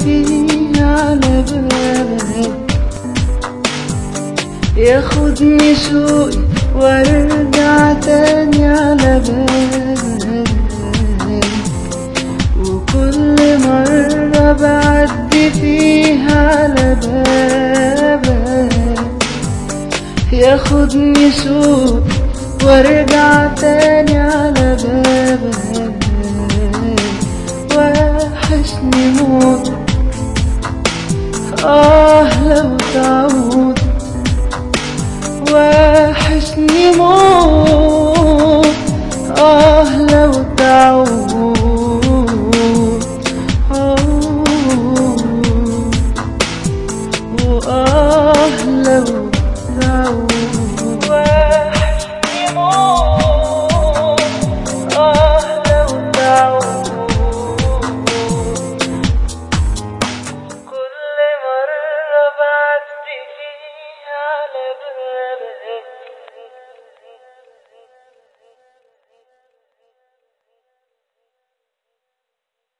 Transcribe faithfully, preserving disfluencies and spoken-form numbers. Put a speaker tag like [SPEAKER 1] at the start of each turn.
[SPEAKER 1] فيه على بابك، ياخدني شوقي وارجع تاني على بابك. وكل مرة بعدي فيها على بابك، ياخدني شوقي وارجع تاني على بابك. وحشني موت آه لو تعود